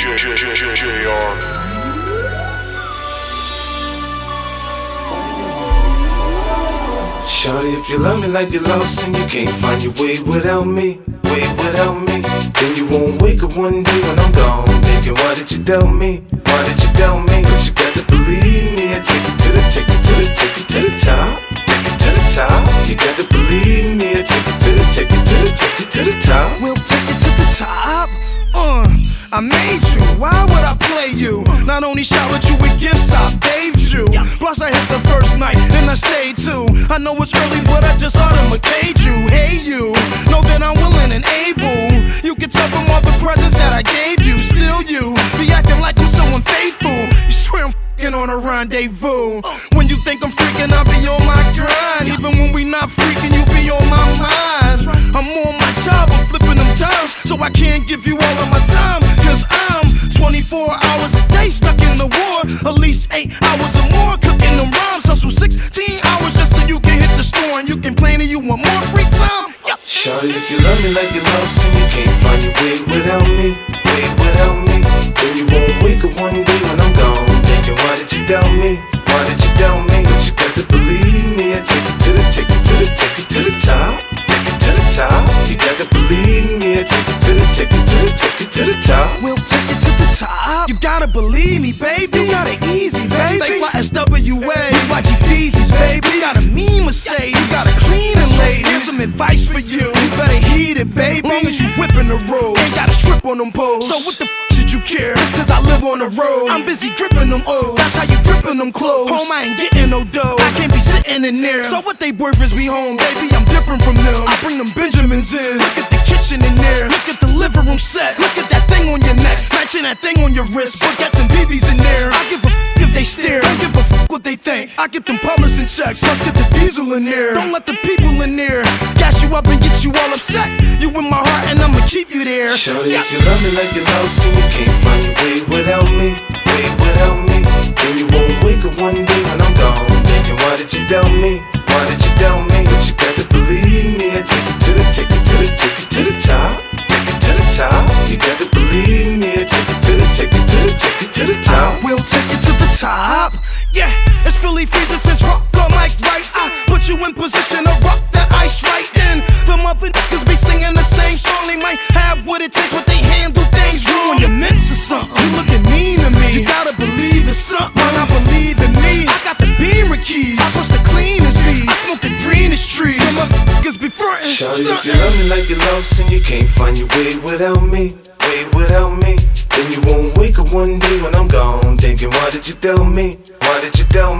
Shawty, if you love me like you lost and you can't find your way without me, then you won't wake up one day when I'm gone thinking, why did you doubt me? Why did you doubt me? But you got to believe me. I take it to the top. Take it to the top. You got to believe me. I take it to the top. We'll take it to the top. I made you, why would I play you? Not only showered you with gifts, I bathed you. Plus I hit the first night, and I stayed too. I know it's early, but I just automate you. Hey you, know that I'm willing and able. You can tell from all the presents that I gave you. Still you, be acting like I'm so unfaithful. You swear I'm f***ing on a rendezvous. When you think I'm freaking, I'll be on my grind. Even when we not freaking, you be on my mind. I'm on my job, I'm flipping them dimes, so I can't give you all of my time. Cause I'm 24 hours a day stuck in the war. At least 8 hours or more cooking them rhymes. Hustle 16 hours just so you can hit the store. And you complain and you want more free time. Shawty, if you love me like you lost and you can't find your way without me, then you won't wake up one day when I'm gone thinking, why did you doubt me? Why did you doubt me? But you got to believe me. I take it to the top. You got to believe me. I take it to the top. We'll take it to the top. You gotta believe me, baby. You got it easy, baby. Think my SWA, you like Ephesians, baby. You got a mean Mercedes, you got a clean and lady. Here's some advice for you. You better heed it, baby. Long as you whipping the road, ain't gotta strip on them poles. So what the should you care? It's cause I live on the road. I'm busy gripping them O's. That's how you gripping them clothes. Home, I ain't getting no dough. I can't be sitting in there. So what they worth is we home, baby. I'm different from them. I bring them Benjamins in. Look at the kitchen in there. Look at the living room set. Look at that thing on your neck. Matching that thing on your wrist. Baguettes and BBs in there. I give a f if they stare. Don't give a f what they think. I get them publishing checks. Let's get the diesel in there. Don't let the people in there gas you up and get you all upset. You in my heart and I'ma keep you there. Shawty, if you love me like you lost and you can't find your way without me, then you won't wake up one day when I'm gone thinking, why did you doubt me? Why did you doubt me? But you got to believe me. I take it to the top. You got to believe me. I take it to the top. We'll take it to the top. Yeah, it's Philly Freezer since rock the mic right. I put you in position to rock that ice right in. The mother niggas be singing the same song. They might have what it takes, but they handle things wrong. You're meant to something. You looking mean to me. You gotta believe in something. When I believe in me, I got the Beamer keys. I bust the cleanest bees. I smoke the greenest trees. The motherfuckers be frontin'. Shawty, if you love me like you lost and you can't find your way without me, then you won't wake up one day when I'm gone thinking, why did you doubt me? Why did you doubt